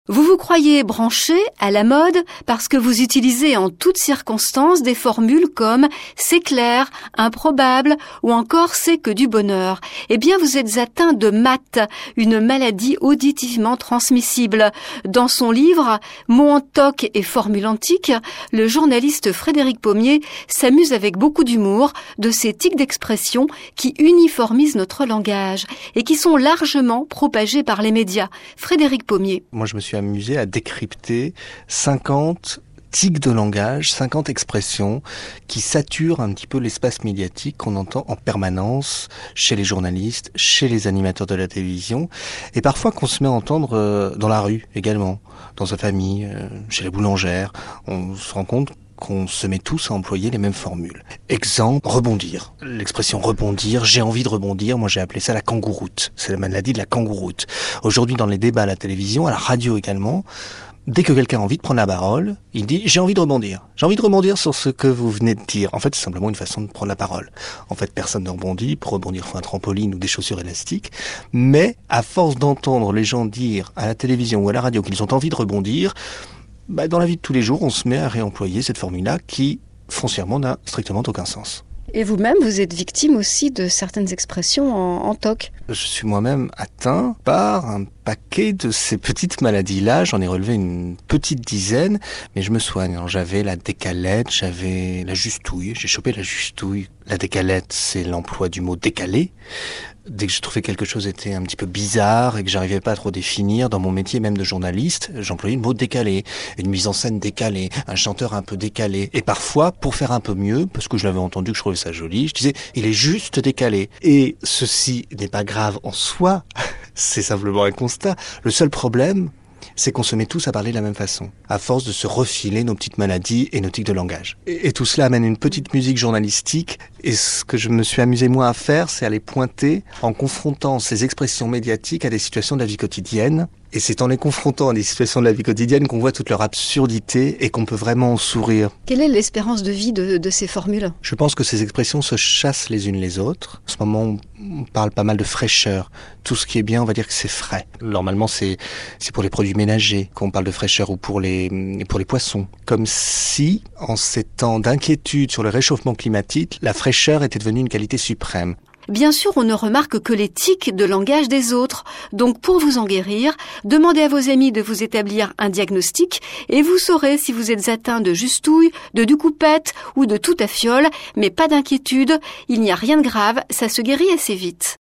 Vous vous croyez branché à la mode parce que vous utilisez en toutes circonstances des formules comme « c'est clair »,« improbable » ou encore « c'est que du bonheur ». Eh bien, vous êtes atteint de MAT, une maladie auditivement transmissible. Dans son livre « Mots en toc et formules antiques », le journaliste Frédéric Pommier s'amuse avec beaucoup d'humour de ces tics d'expression qui uniformisent notre langage et qui sont largement propagés par les médias. Frédéric Pommier. Moi, je me suis amusé à décrypter 50 tics de langage, 50 expressions qui saturent un petit peu l'espace médiatique qu'on entend en permanence chez les journalistes, chez les animateurs de la télévision, et parfois qu'on se met à entendre dans la rue également, dans sa famille, chez les boulangères. On se rend compte qu'on se met tous à employer les mêmes formules. Exemple, rebondir. L'expression rebondir, j'ai envie de rebondir, moi j'ai appelé ça la kangouroute. C'est la maladie de la kangouroute. Aujourd'hui, dans les débats à la télévision, à la radio également, dès que quelqu'un a envie de prendre la parole, il dit « j'ai envie de rebondir ». J'ai envie de rebondir sur ce que vous venez de dire. En fait, c'est simplement une façon de prendre la parole. En fait, personne ne rebondit. Pour rebondir, il faut un trampoline ou des chaussures élastiques. Mais à force d'entendre les gens dire à la télévision ou à la radio qu'ils ont envie de rebondir, dans la vie de tous les jours, on se met à réemployer cette formule-là qui, foncièrement, n'a strictement aucun sens. Et vous-même, vous êtes victime aussi de certaines expressions en toc. Je suis moi-même atteint par un paquet de ces petites maladies-là. J'en ai relevé une petite dizaine, mais je me soigne. Alors, j'avais la décalette, j'avais la justouille. J'ai chopé la justouille. La décalette, c'est l'emploi du mot décalé. Dès que je trouvais quelque chose était un petit peu bizarre et que j'arrivais pas à trop définir, dans mon métier même de journaliste, j'employais le mot décalé, une mise en scène décalée, un chanteur un peu décalé. Et parfois, pour faire un peu mieux, parce que je l'avais entendu, que je trouvais ça joli, je disais, il est juste décalé. Et ceci n'est pas grave en soi, c'est simplement un constat. Le seul problème, c'est qu'on se met tous à parler de la même façon, à force de se refiler nos petites maladies et nos tics de langage. Et tout cela amène une petite musique journalistique, et ce que je me suis amusé moi à faire, c'est à les pointer en confrontant ces expressions médiatiques à des situations de la vie quotidienne. Et c'est en les confrontant à des situations de la vie quotidienne qu'on voit toute leur absurdité et qu'on peut vraiment en sourire. Quelle est l'espérance de vie de ces formules ? Je pense que ces expressions se chassent les unes les autres. En ce moment, on parle pas mal de fraîcheur. Tout ce qui est bien, on va dire que c'est frais. Normalement, c'est pour les produits ménagers qu'on parle de fraîcheur ou pour les poissons. Comme si, en ces temps d'inquiétude sur le réchauffement climatique, la fraîcheur était devenue une qualité suprême. Bien sûr, on ne remarque que les tics de langage des autres. Donc, pour vous en guérir, demandez à vos amis de vous établir un diagnostic et vous saurez si vous êtes atteint de justouille, de ducoupette ou de tout à fiole. Mais pas d'inquiétude, il n'y a rien de grave, ça se guérit assez vite.